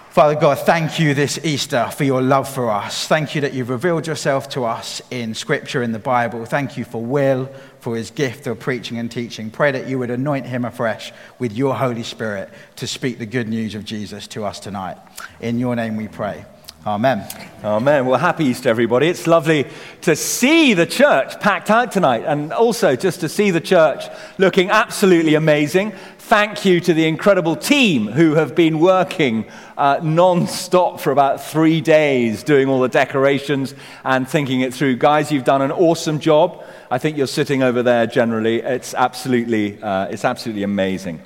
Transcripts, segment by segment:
Father God, thank you this Easter for your love for us. Thank you that you've revealed yourself to us in Scripture, in the Bible. Thank you for Will, for his gift of preaching and teaching. Pray that you would anoint him afresh with your Holy Spirit to speak the good news of Jesus to us tonight. In your name we pray. Amen. Amen. Well, happy Easter, everybody. It's lovely to see the church packed out tonight, and also just to see the church looking absolutely amazing. Thank you to the incredible team who have been working non-stop for about 3 days, doing all the decorations and thinking it through. Guys, you've done an awesome job. I think you're sitting over there generally. It's absolutely amazing.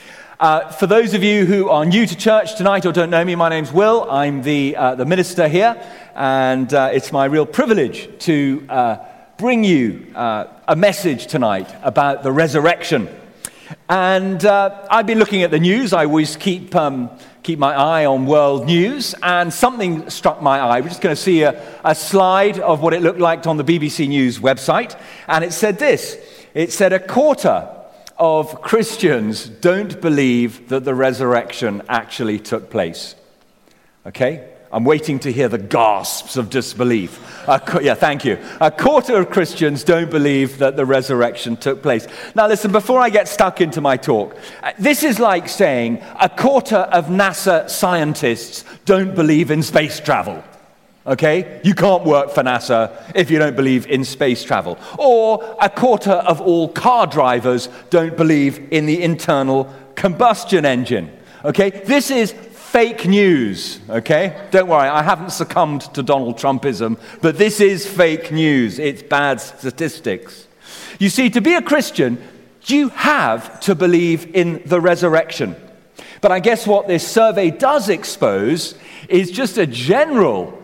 For those of you who are new to church tonight or don't know me, my name's Will. I'm the minister here, and it's my real privilege to bring you a message tonight about the resurrection. And I've been looking at the news. I always keep my eye on world news, and something struck my eye. We're just going to see a slide of what it looked like on the BBC News website, and it said this. It said a quarter of Christians don't believe that the resurrection actually took place. Okay? I'm waiting to hear the gasps of disbelief. Thank you. A quarter of Christians don't believe that the resurrection took place. Now listen, before I get stuck into my talk, this is like saying a quarter of NASA scientists don't believe in space travel. Okay? You can't work for NASA if you don't believe in space travel. Or a quarter of all car drivers don't believe in the internal combustion engine. Okay? This is fake news, okay? Don't worry, I haven't succumbed to Donald Trumpism, but this is fake news. It's bad statistics. You see, to be a Christian, you have to believe in the resurrection. But I guess what this survey does expose is just a general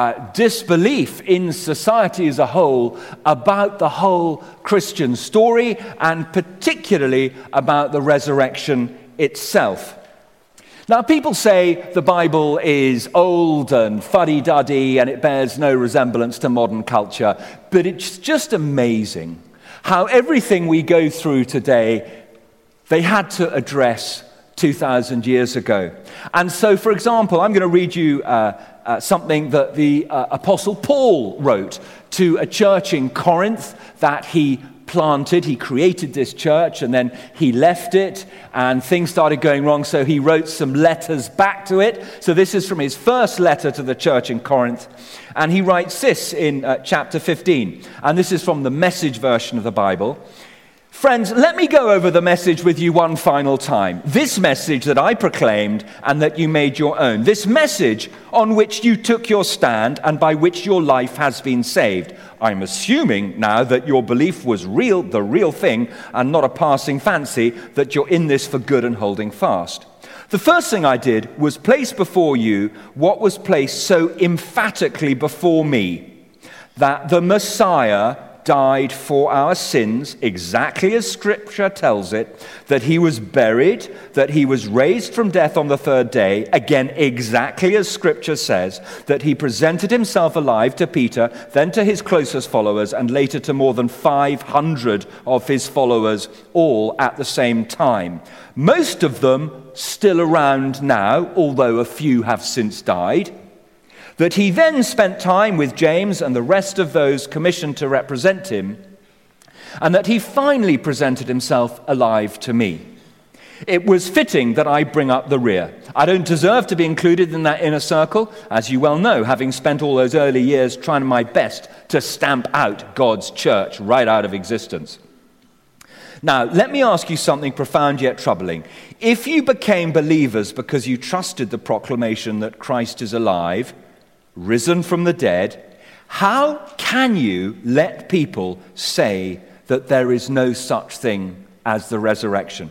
disbelief in society as a whole about the whole Christian story, and particularly about the resurrection itself. Now, people say the Bible is old and fuddy-duddy and it bears no resemblance to modern culture, but it's just amazing how everything we go through today, they had to address 2,000 years ago. And so, for example, I'm going to read you something that the Apostle Paul wrote to a church in Corinth that he planted. He created this church and then he left it and things started going wrong, so he wrote some letters back to it. So this is from his first letter to the church in Corinth, and he writes this in chapter 15, and this is from the Message version of the Bible. Friends, let me go over the message with you one final time. This message that I proclaimed and that you made your own. This message on which you took your stand and by which your life has been saved. I'm assuming now that your belief was real, the real thing, and not a passing fancy, that you're in this for good and holding fast. The first thing I did was place before you what was placed so emphatically before me, that the Messiah died for our sins, exactly as Scripture tells it, that he was buried, that he was raised from death on the third day, again, exactly as Scripture says, that he presented himself alive to Peter, then to his closest followers, and later to more than 500 of his followers, all at the same time. Most of them still around now, although a few have since died. That he then spent time with James and the rest of those commissioned to represent him, and that he finally presented himself alive to me. It was fitting that I bring up the rear. I don't deserve to be included in that inner circle, as you well know, having spent all those early years trying my best to stamp out God's church right out of existence. Now, let me ask you something profound yet troubling. If you became believers because you trusted the proclamation that Christ is alive, risen from the dead, how can you let people say that there is no such thing as the resurrection?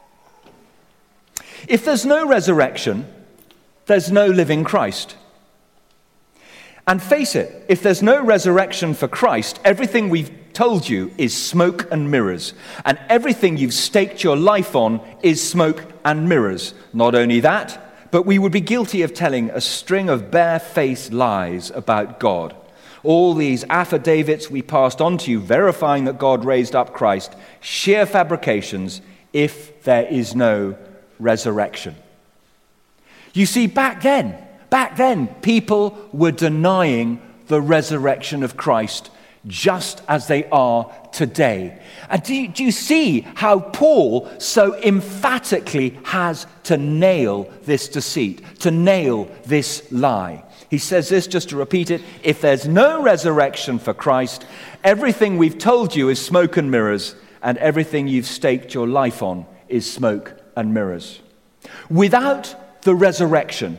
If there's no resurrection, there's no living Christ. And face it, if there's no resurrection for Christ, everything we've told you is smoke and mirrors. And everything you've staked your life on is smoke and mirrors. Not only that, but we would be guilty of telling a string of barefaced lies about God. All these affidavits we passed on to you, verifying that God raised up Christ, sheer fabrications if there is no resurrection. You see, back then, people were denying the resurrection of Christ just as they are today. And do you see how Paul so emphatically has to nail this deceit, to nail this lie? He says this, just to repeat it: if there's no resurrection for Christ, everything we've told you is smoke and mirrors, and everything you've staked your life on is smoke and mirrors. Without the resurrection,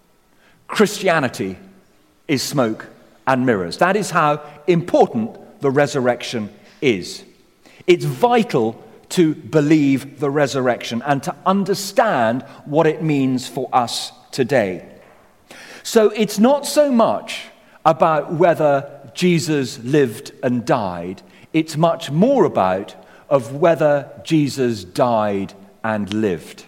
Christianity is smoke and mirrors. That is how important the resurrection is. It's vital to believe the resurrection and to understand what it means for us today. So it's not so much about whether Jesus lived and died. It's much more about of whether Jesus died and lived.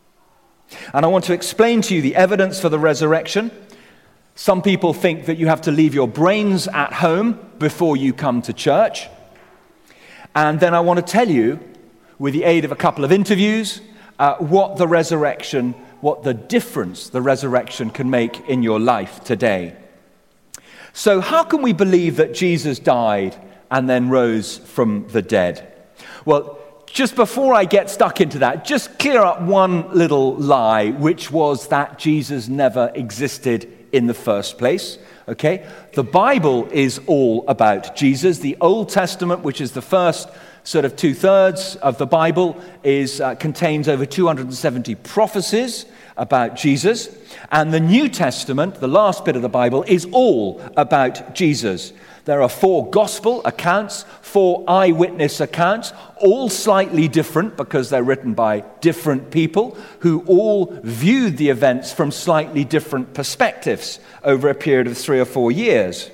And I want to explain to you the evidence for the resurrection. Some people think that you have to leave your brains at home before you come to church. And then I want to tell you, with the aid of a couple of interviews, what the difference the resurrection can make in your life today. So how can we believe that Jesus died and then rose from the dead? Well, just before I get stuck into that, just clear up one little lie, which was that Jesus never existed in the first place. Okay? The Bible is all about Jesus. The Old Testament, which is the first sort of 2/3 of the Bible, contains over 270 prophecies about Jesus. And the New Testament, the last bit of the Bible, is all about Jesus. There are 4 gospel accounts, 4 eyewitness accounts, all slightly different because they're written by different people who all viewed the events from slightly different perspectives over a period of 3 or 4 years.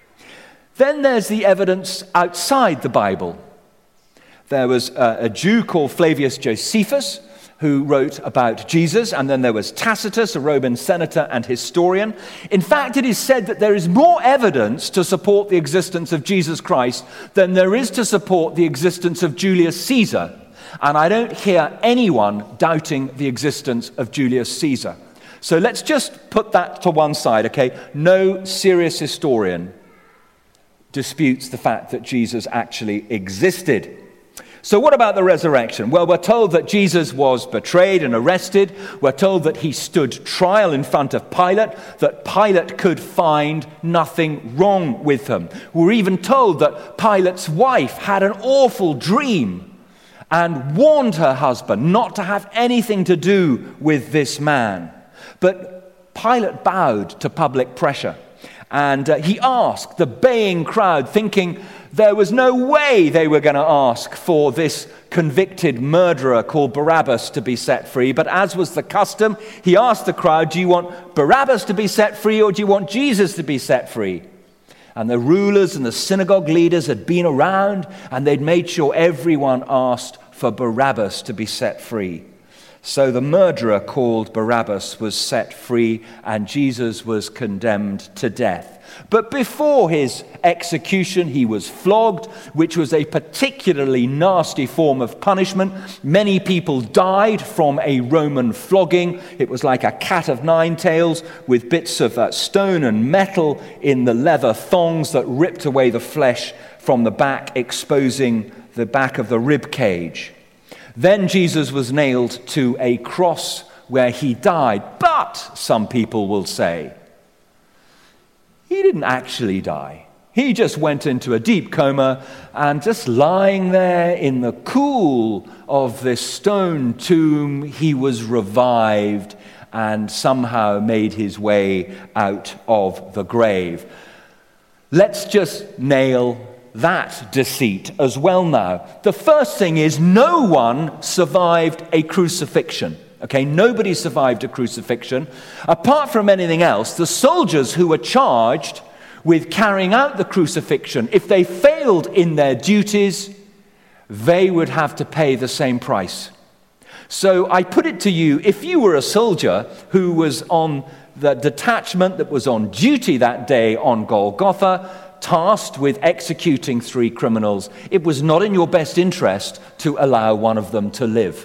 Then there's the evidence outside the Bible. There was a Jew called Flavius Josephus who wrote about Jesus, and then there was Tacitus, a Roman senator and historian. In fact, it is said that there is more evidence to support the existence of Jesus Christ than there is to support the existence of Julius Caesar. And I don't hear anyone doubting the existence of Julius Caesar. So let's just put that to one side, okay? No serious historian disputes the fact that Jesus actually existed. So what about the resurrection? Well, we're told that Jesus was betrayed and arrested. We're told that he stood trial in front of Pilate, that Pilate could find nothing wrong with him. We're even told that Pilate's wife had an awful dream and warned her husband not to have anything to do with this man. But Pilate bowed to public pressure, and he asked the baying crowd, thinking there was no way they were going to ask for this convicted murderer called Barabbas to be set free. But as was the custom, he asked the crowd, do you want Barabbas to be set free or do you want Jesus to be set free? And the rulers and the synagogue leaders had been around and they'd made sure everyone asked for Barabbas to be set free. So the murderer called Barabbas was set free and Jesus was condemned to death. But before his execution, he was flogged, which was a particularly nasty form of punishment. Many people died from a Roman flogging. It was like a cat of nine tails with bits of stone and metal in the leather thongs that ripped away the flesh from the back, exposing the back of the rib cage. Then Jesus was nailed to a cross where he died. But, some people will say, he didn't actually die. He just went into a deep coma and just lying there in the cool of this stone tomb, he was revived and somehow made his way out of the grave. Let's just nail that deceit as well now. The first thing is no one survived a crucifixion. Okay, nobody survived a crucifixion. Apart from anything else, the soldiers who were charged with carrying out the crucifixion, if they failed in their duties, they would have to pay the same price. So I put it to you, if you were a soldier who was on the detachment that was on duty that day on Golgotha, tasked with executing 3 criminals, it was not in your best interest to allow one of them to live.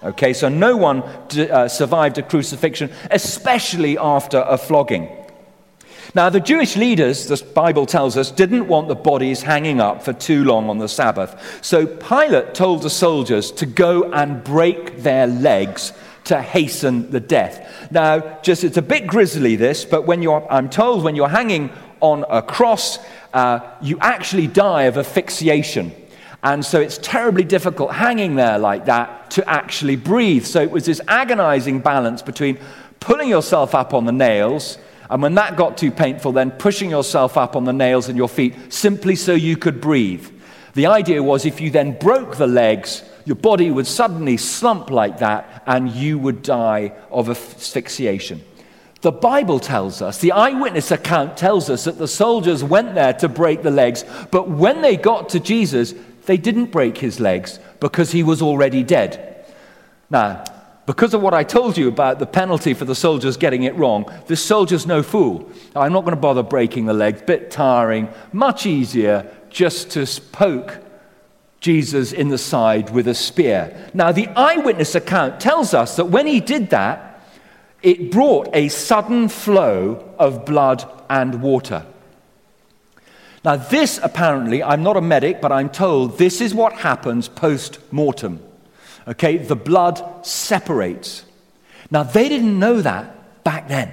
Okay, so no one survived a crucifixion, especially after a flogging. Now, the Jewish leaders, the Bible tells us, didn't want the bodies hanging up for too long on the Sabbath. So Pilate told the soldiers to go and break their legs to hasten the death. Now, it's a bit grisly, this, but I'm told when you're hanging on a cross, you actually die of asphyxiation. And so it's terribly difficult hanging there like that to actually breathe. So it was this agonizing balance between pulling yourself up on the nails, and when that got too painful, then pushing yourself up on the nails in your feet simply so you could breathe. The idea was if you then broke the legs, your body would suddenly slump like that and you would die of asphyxiation. The Bible tells us, the eyewitness account tells us that the soldiers went there to break the legs, but when they got to Jesus, they didn't break his legs because he was already dead. Now, because of what I told you about the penalty for the soldiers getting it wrong, this soldier's no fool. I'm not going to bother breaking the legs, bit tiring, much easier just to poke Jesus in the side with a spear. Now, the eyewitness account tells us that when he did that, it brought a sudden flow of blood and water. Now, this apparently, I'm not a medic, but I'm told this is what happens post-mortem. Okay, the blood separates. Now, they didn't know that back then.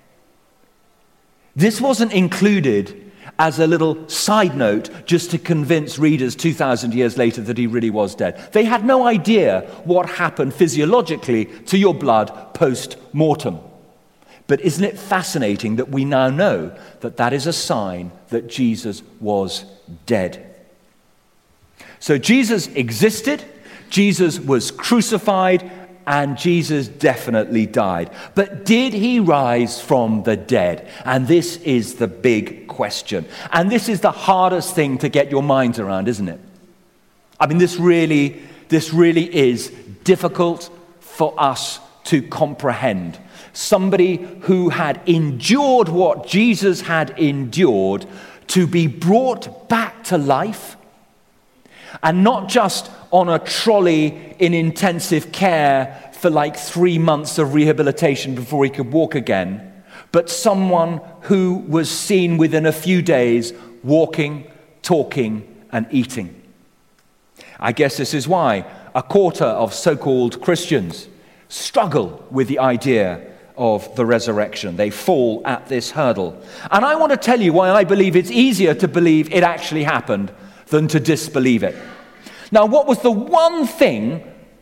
This wasn't included as a little side note just to convince readers 2,000 years later that he really was dead. They had no idea what happened physiologically to your blood post-mortem. But isn't it fascinating that we now know that that is a sign that Jesus was dead? So Jesus existed, Jesus was crucified, and Jesus definitely died. But did he rise from the dead? And this is the big question. And this is the hardest thing to get your minds around, isn't it? I mean, this really is difficult for us to comprehend. Somebody who had endured what Jesus had endured to be brought back to life, and not just on a trolley in intensive care for like 3 months of rehabilitation before he could walk again, but someone who was seen within a few days walking, talking, and eating. I guess this is why a quarter of so-called Christians struggle with the idea of the resurrection. They fall at this hurdle. And I want to tell you why I believe it's easier to believe it actually happened than to disbelieve it. Now, what was the one thing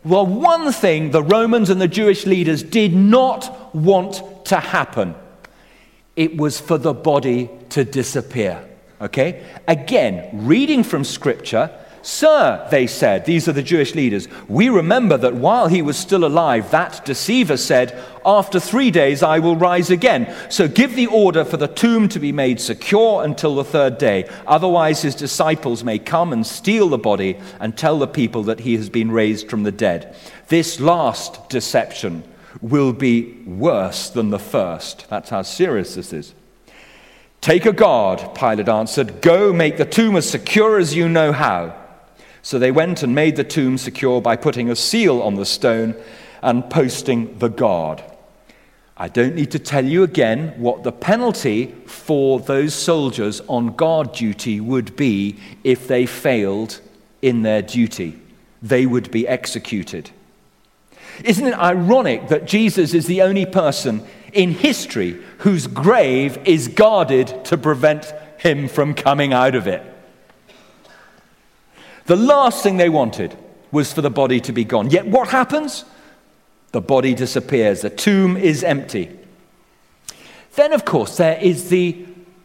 the Romans and the Jewish leaders did not want to happen? It was for the body to disappear. Okay? Again, reading from Scripture, "Sir," they said, these are the Jewish leaders, "we remember that while he was still alive, that deceiver said, 'After 3 days I will rise again.' So give the order for the tomb to be made secure until the 3rd day. Otherwise his disciples may come and steal the body and tell the people that he has been raised from the dead. This last deception will be worse than the first." That's how serious this is. "Take a guard," Pilate answered. "Go make the tomb as secure as you know how." So they went and made the tomb secure by putting a seal on the stone and posting the guard. I don't need to tell you again what the penalty for those soldiers on guard duty would be if they failed in their duty. They would be executed. Isn't it ironic that Jesus is the only person in history whose grave is guarded to prevent him from coming out of it? The last thing they wanted was for the body to be gone. Yet what happens? The body disappears. The tomb is empty. Then, of course, there is the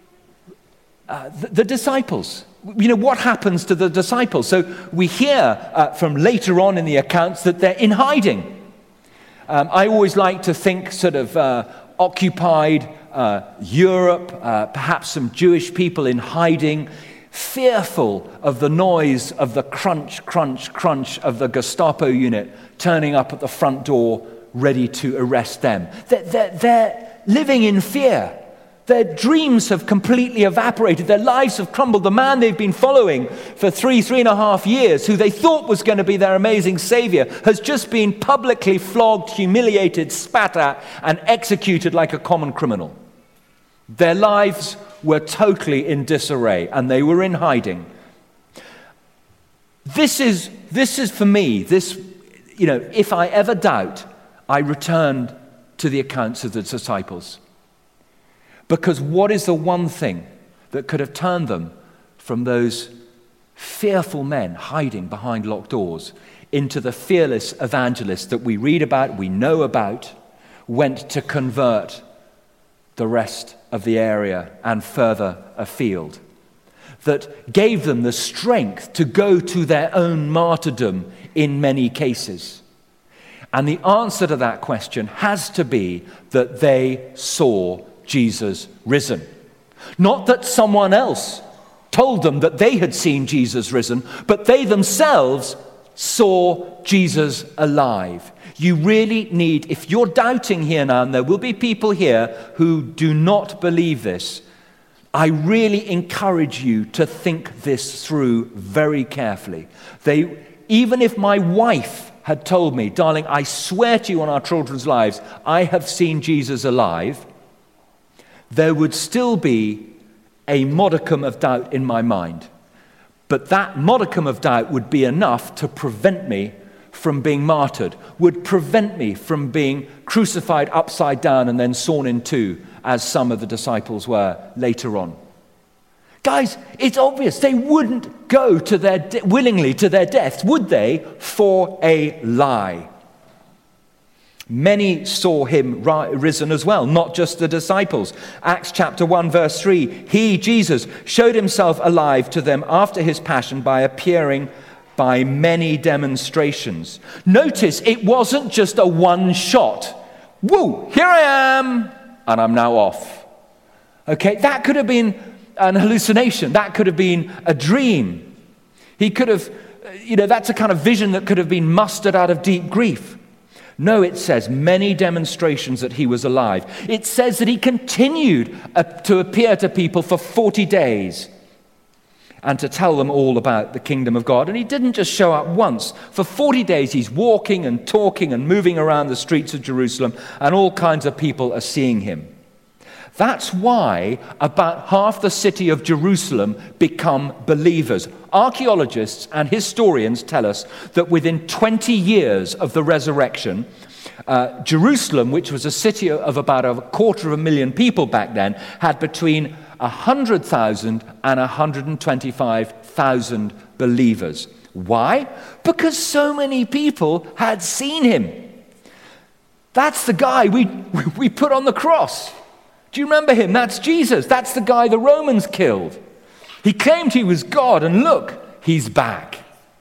disciples. You know, what happens to the disciples? So we hear from later on in the accounts that they're in hiding. I always like to think sort of occupied Europe, perhaps some Jewish people in hiding, fearful of the noise of the crunch, crunch, crunch of the Gestapo unit turning up at the front door ready to arrest them. They're living in fear. Their dreams have completely evaporated. Their lives have crumbled. The man they've been following for 3.5 years, who they thought was going to be their amazing savior, has just been publicly flogged, humiliated, spat at, and executed like a common criminal. Their lives were totally in disarray, and they were in hiding. This is for me, if I ever doubt, I return to the accounts of the disciples. Because what is the one thing that could have turned them from those fearful men hiding behind locked doors into the fearless evangelists that we read about, we know about, went to convert the rest of the area and further afield, that gave them the strength to go to their own martyrdom in many cases? And the answer to that question has to be that they saw Jesus risen. Not that someone else told them that they had seen Jesus risen, but they themselves saw Jesus alive. You really need, if you're doubting here now, and there will be people here who do not believe this, I really encourage you to think this through very carefully. Even if my wife had told me, darling, I swear to you on our children's lives, I have seen Jesus alive, there would still be a modicum of doubt in my mind. But that modicum of doubt would be enough to prevent me from being martyred, would prevent me from being crucified upside down and then sawn in two, as some of the disciples were later on. Guys, it's obvious they wouldn't go willingly to their deaths, would they, for a lie? Many saw him risen as well, not just the disciples. Acts chapter 1, verse 3, he, Jesus, showed himself alive to them after his passion by appearing by many demonstrations. Notice it wasn't just a one shot. Woo, here I am, and I'm now off. Okay, that could have been an hallucination. That could have been a dream. He could have, that's a kind of vision that could have been mustered out of deep grief. No, it says many demonstrations that he was alive. It says that he continued to appear to people for 40 days and to tell them all about the kingdom of God. And he didn't just show up once. For 40 days, he's walking and talking and moving around the streets of Jerusalem, and all kinds of people are seeing him. That's why about half the city of Jerusalem become believers. Archaeologists and historians tell us that within 20 years of the resurrection, Jerusalem, which was a city of about 250,000 people back then, had between 100,000 and 125,000 believers. Why? Because so many people had seen him. That's the guy we put on the cross. Do you remember him? That's Jesus. That's the guy the Romans killed. He claimed he was God, and look, he's back.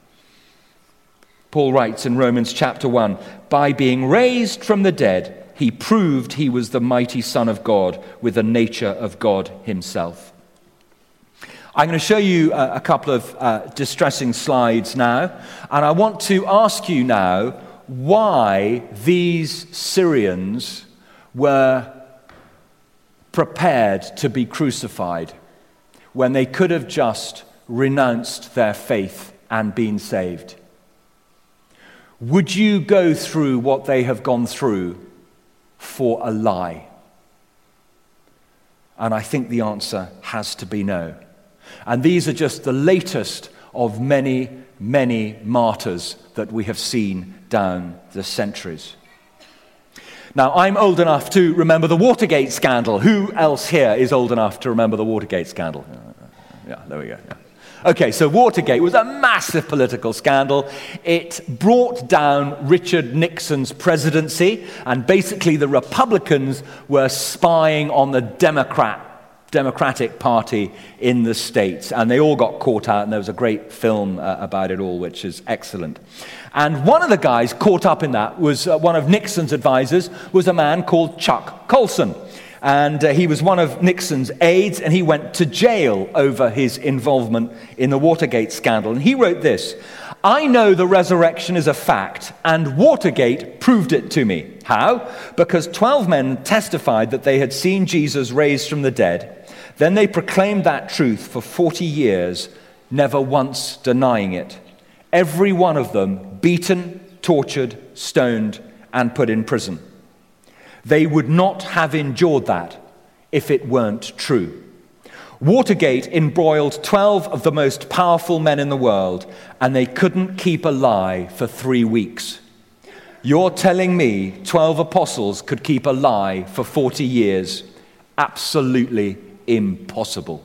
Paul writes in Romans chapter 1, by being raised from the dead, he proved he was the mighty Son of God with the nature of God himself. I'm going to show you a couple of distressing slides now, and I want to ask you now why these Syrians were prepared to be crucified when they could have just renounced their faith and been saved. Would you go through what they have gone through for a lie? And I think the answer has to be no. And these are just the latest of many, many martyrs that we have seen down the centuries. Now, I'm old enough to remember the Watergate scandal. Who else here is old enough to remember the Watergate scandal? Yeah, there we go. Yeah. Okay, so Watergate was a massive political scandal. It brought down Richard Nixon's presidency, and basically the Republicans were spying on the Democratic Party in the States, and they all got caught out, and there was a great film about it all, which is excellent. And one of the guys caught up in that was one of Nixon's advisors, was a man called Chuck Colson. And he was one of Nixon's aides, and he went to jail over his involvement in the Watergate scandal. And he wrote this, I know the resurrection is a fact, and Watergate proved it to me. How? Because 12 men testified that they had seen Jesus raised from the dead. Then they proclaimed that truth for 40 years, never once denying it. Every one of them beaten, tortured, stoned, and put in prison. They would not have endured that if it weren't true. Watergate embroiled 12 of the most powerful men in the world, and they couldn't keep a lie for 3 weeks. You're telling me 12 apostles could keep a lie for 40 years? Absolutely impossible.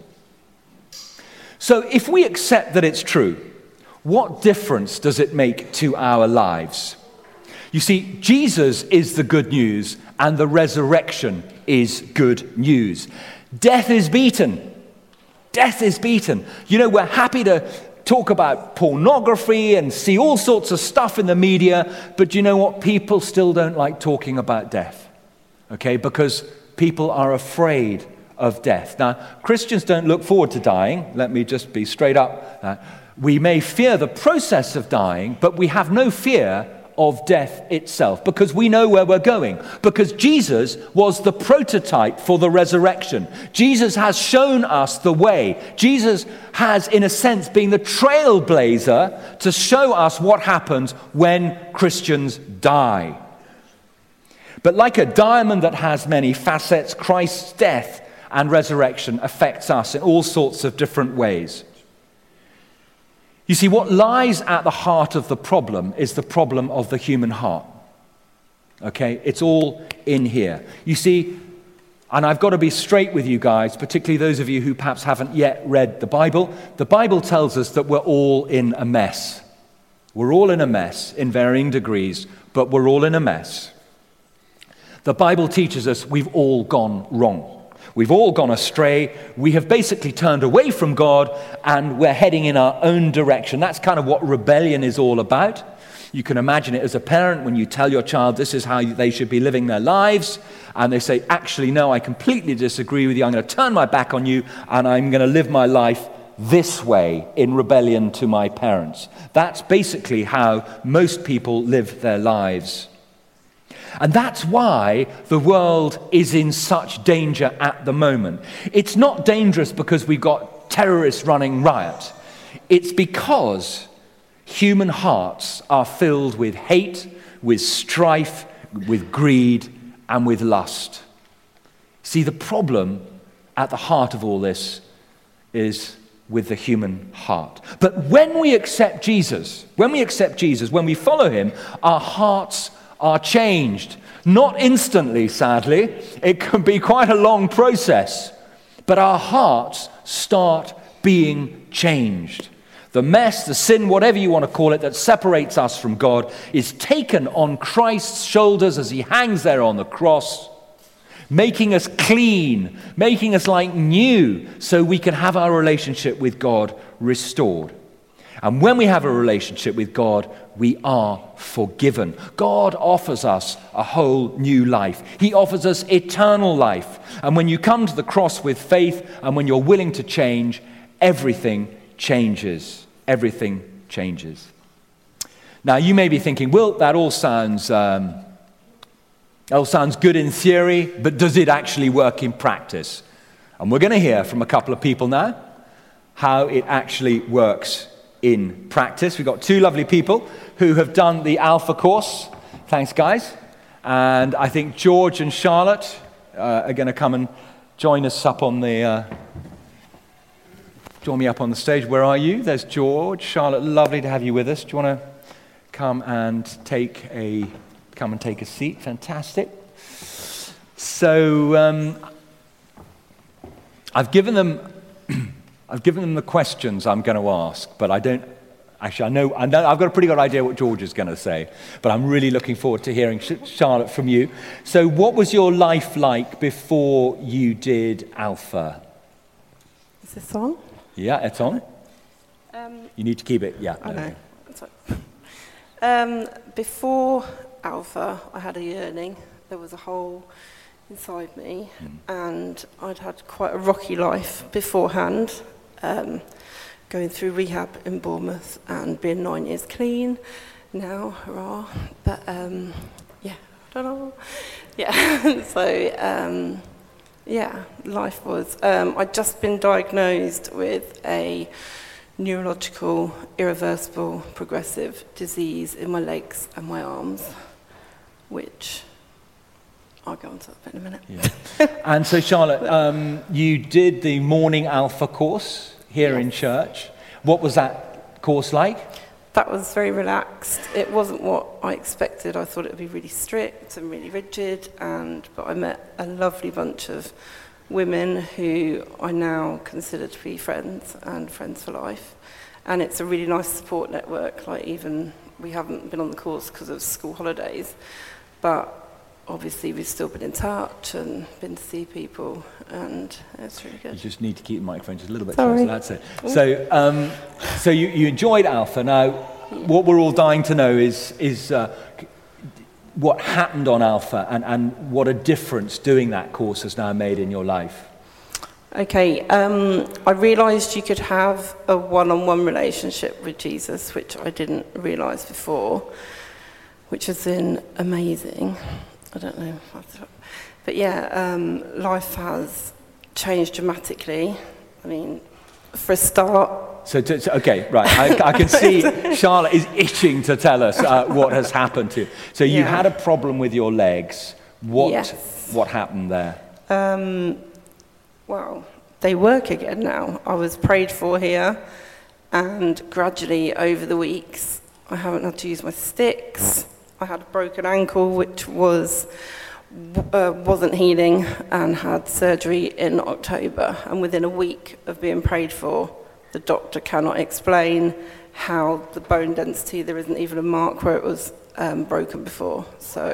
So if we accept that it's true, what difference does it make to our lives? You see, Jesus is the good news, and the resurrection is good news. Death is beaten. Death is beaten. You know, we're happy to talk about pornography and see all sorts of stuff in the media, but you know what? People still don't like talking about death, okay? Because people are afraid of death. Now, Christians don't look forward to dying. Let me just be straight up. We may fear the process of dying, but we have no fear of death itself, because we know where we're going, because Jesus was the prototype for the resurrection. Jesus has shown us the way. Jesus has, in a sense, been the trailblazer to show us what happens when Christians die. But like a diamond that has many facets, Christ's death and resurrection affects us in all sorts of different ways. You see, what lies at the heart of the problem is the problem of the human heart. Okay? It's all in here. You see, and I've got to be straight with you guys, particularly those of you who perhaps haven't yet read the Bible. The Bible tells us that we're all in a mess. We're all in a mess in varying degrees, but we're all in a mess. The Bible teaches us we've all gone wrong. We've all gone astray. We have basically turned away from God, and we're heading in our own direction. That's kind of what rebellion is all about. You can imagine it as a parent when you tell your child this is how they should be living their lives, and they say, actually, no, I completely disagree with you. I'm going to turn my back on you, and I'm going to live my life this way in rebellion to my parents. That's basically how most people live their lives. And that's why the world is in such danger at the moment. It's not dangerous because we've got terrorists running riot. It's because human hearts are filled with hate, with strife, with greed, and with lust. See, the problem at the heart of all this is with the human heart. But when we accept Jesus, when we follow him, our hearts are changed. Not instantly, sadly. It can be quite a long process. But our hearts start being changed. The mess, the sin, whatever you want to call it, that separates us from God is taken on Christ's shoulders as he hangs there on the cross, making us clean, making us like new, so we can have our relationship with God restored. And when we have a relationship with God, we are forgiven. God offers us a whole new life. He offers us eternal life. And when you come to the cross with faith and when you're willing to change, everything changes. Everything changes. Now, you may be thinking, well, that all sounds good in theory, but does it actually work in practice? And we're going to hear from a couple of people now how it actually works in practice. We've got two lovely people who have done the Alpha course. Thanks, guys. And I think George and Charlotte are going to come and join us up on the... join me up on the stage. Where are you? There's George. Charlotte, lovely to have you with us. Do you want to come and take a seat? Fantastic. So I've given them the questions I'm going to ask, but I don't. Actually, I know I've got a pretty good idea what George is going to say, but I'm really looking forward to hearing Charlotte from you. So, what was your life like before you did Alpha? Is this on? Yeah, it's on. You need to keep it. Yeah. Okay. Sorry. Before Alpha, I had a yearning. There was a hole inside me, and I'd had quite a rocky life beforehand. going through rehab in Bournemouth and being 9 years clean now, hurrah. But yeah, I don't know. Yeah, so yeah, life was. I'd just been diagnosed with a neurological, irreversible, progressive disease in my legs and my arms, which I'll go on to that in a minute. Yeah. And so, Charlotte, you did the Morning Alpha course here in church. What was that course like? That was very relaxed. It wasn't what I expected. I thought it would be really strict and really rigid, but I met a lovely bunch of women who I now consider to be friends and friends for life. And it's a really nice support network. Like, even we haven't been on the course because of school holidays, but obviously we've still been in touch and been to see people, and it's really good. You just need to keep the microphone just a little bit closer. That's it. So, so you enjoyed Alpha. Now, what we're all dying to know is what happened on Alpha and what a difference doing that course has now made in your life. Okay, I realised you could have a one-on-one relationship with Jesus, which I didn't realise before, which has been amazing. I don't know, but yeah, life has changed dramatically. I mean, for a start. So okay, right. I can see Charlotte is itching to tell us what has happened to you. So you had a problem with your legs. What happened there? Well, they work again now. I was prayed for here, and gradually over the weeks, I haven't had to use my sticks. I had a broken ankle, which wasn't healing, and had surgery in October. And within a week of being prayed for, the doctor cannot explain how the bone density, there isn't even a mark where it was broken before. So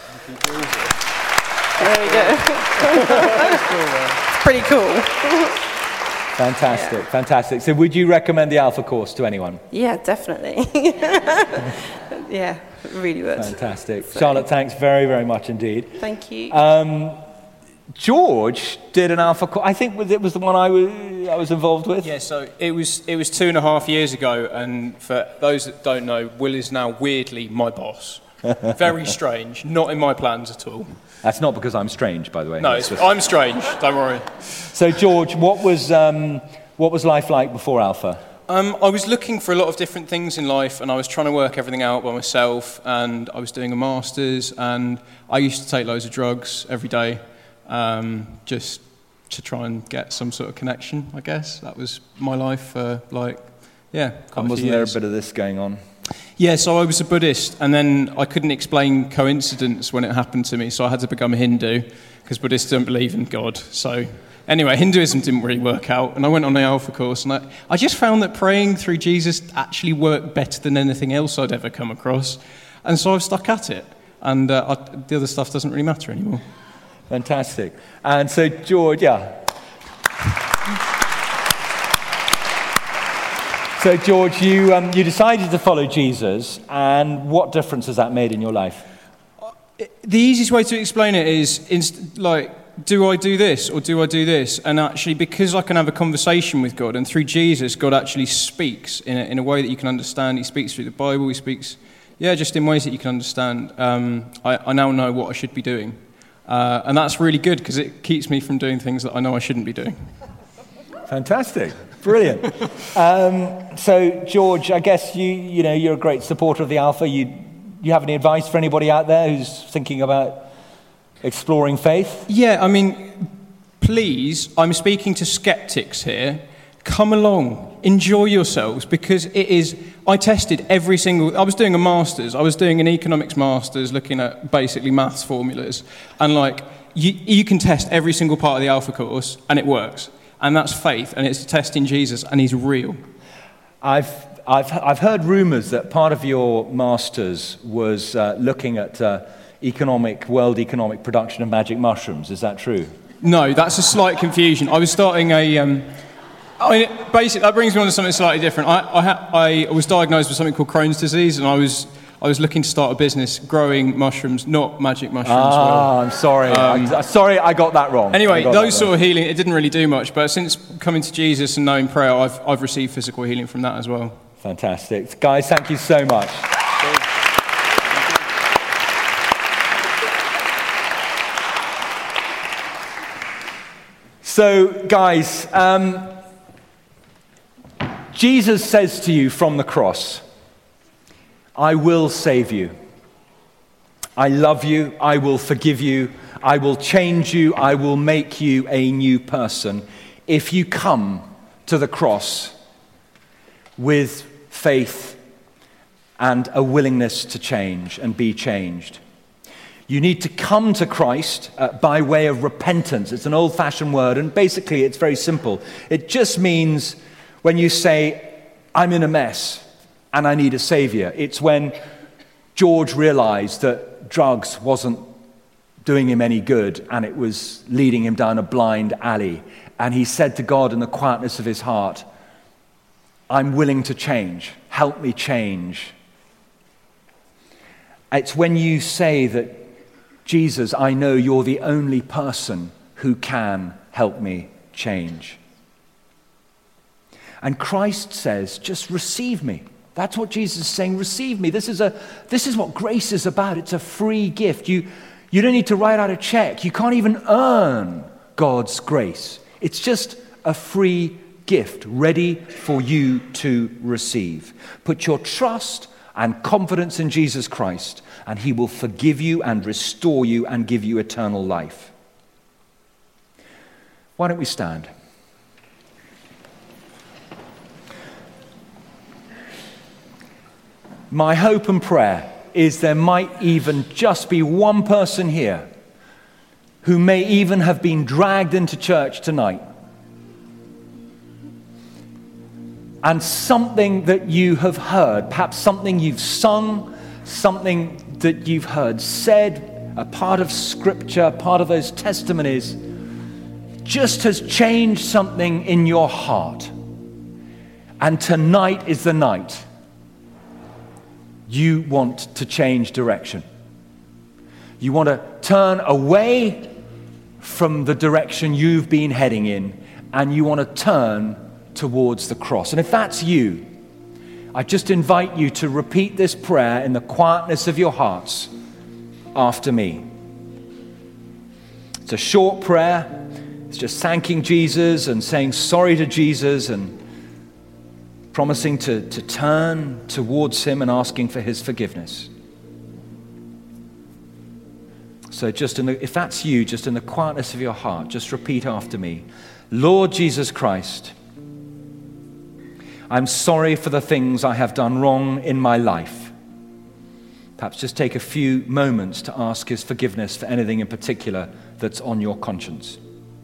there we go. It's pretty cool. Fantastic, fantastic. So would you recommend the Alpha course to anyone? Yeah, definitely. Yeah, it really would. Fantastic. So. Charlotte, thanks very, very much indeed. Thank you. George did an Alpha course. I think it was the one I was involved with. Yeah, so it was 2.5 years ago, and for those that don't know, Will is now weirdly my boss. Very strange, not in my plans at all. That's not because I'm strange, by the way. No, I'm strange, don't worry. So, George, what was life like before Alpha? I was looking for a lot of different things in life, and I was trying to work everything out by myself, and I was doing a master's, and I used to take loads of drugs every day, just to try and get some sort of connection, I guess. That was my life for, And wasn't there a bit of this going on? Yeah, so I was a Buddhist, and then I couldn't explain coincidence when it happened to me, so I had to become a Hindu, because Buddhists don't believe in God. So anyway, Hinduism didn't really work out, and I went on the Alpha course, and I just found that praying through Jesus actually worked better than anything else I'd ever come across, and so I've stuck at it, and the other stuff doesn't really matter anymore. Fantastic. And so, George, So, George, you decided to follow Jesus, and what difference has that made in your life? The easiest way to explain it is, do I do this or do I do this? And actually, because I can have a conversation with God, and through Jesus, God actually speaks in a way that you can understand. He speaks through the Bible. He speaks, just in ways that you can understand. I now know what I should be doing. And that's really good, because it keeps me from doing things that I know I shouldn't be doing. Fantastic. Brilliant. So, George, I guess you're a great supporter of the Alpha. You have any advice for anybody out there who's thinking about exploring faith? Yeah, I mean, please, I'm speaking to skeptics here. Come along, enjoy yourselves, because I tested I was doing a master's, I was doing an economics master's looking at basically maths formulas, and you can test every single part of the Alpha course, and it works. And that's faith, and it's testing Jesus, and he's real. I've heard rumours that part of your master's was looking at world economic production of magic mushrooms. Is that true? No, that's a slight confusion. I was starting basically, that brings me on to something slightly different. I was diagnosed with something called Crohn's disease, and I was I was looking to start a business growing mushrooms, not magic mushrooms. I'm sorry. Sorry, I got that wrong. Anyway, those sort of healing, it didn't really do much, but since coming to Jesus and knowing prayer, I've received physical healing from that as well. Fantastic. Guys, thank you so much. So, guys, Jesus says to you from the cross, I will save you. I love you. I will forgive you. I will change you. I will make you a new person if you come to the cross with faith and a willingness to change and be changed. You need to come to Christ by way of repentance. It's an old-fashioned word, and basically it's very simple. It just means when you say, I'm in a mess and I need a savior. It's when George realized that drugs wasn't doing him any good and it was leading him down a blind alley. And he said to God in the quietness of his heart, I'm willing to change. Help me change. It's when you say that, Jesus, I know you're the only person who can help me change. And Christ says, just receive me. That's what Jesus is saying, receive me. This is what grace is about. It's a free gift. You don't need to write out a check. You can't even earn God's grace. It's just a free gift ready for you to receive. Put your trust and confidence in Jesus Christ, and he will forgive you and restore you and give you eternal life. Why don't we stand? My hope and prayer is there might even just be one person here who may even have been dragged into church tonight. And something that you have heard, perhaps something you've sung, something that you've heard said, a part of Scripture, part of those testimonies, just has changed something in your heart. And tonight is the night you want to change direction. You want to turn away from the direction you've been heading in, and you want to turn towards the cross. And if that's you, I just invite you to repeat this prayer in the quietness of your hearts after me. It's a short prayer. It's just thanking Jesus and saying sorry to Jesus and promising to turn towards him and asking for his forgiveness. So if that's you, just in the quietness of your heart, just repeat after me. Lord Jesus Christ, I'm sorry for the things I have done wrong in my life. Perhaps just take a few moments to ask his forgiveness for anything in particular that's on your conscience.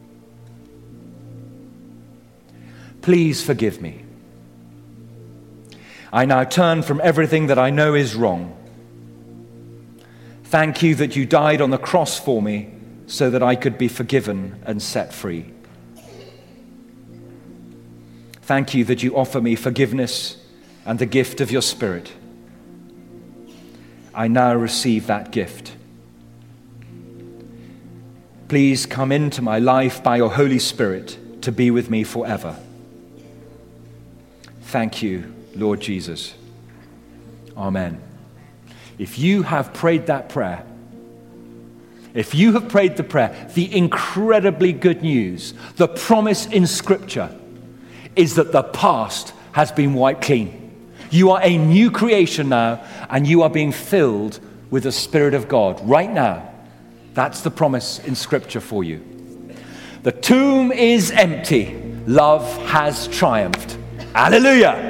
Please forgive me. I now turn from everything that I know is wrong. Thank you that you died on the cross for me so that I could be forgiven and set free. Thank you that you offer me forgiveness and the gift of your Spirit. I now receive that gift. Please come into my life by your Holy Spirit to be with me forever. Thank you, Lord Jesus. Amen. If you have prayed that prayer, the incredibly good news, the promise in Scripture is that the past has been wiped clean. You are a new creation now, and you are being filled with the Spirit of God right now. That's the promise in Scripture for you. The tomb is empty. Love has triumphed. Hallelujah.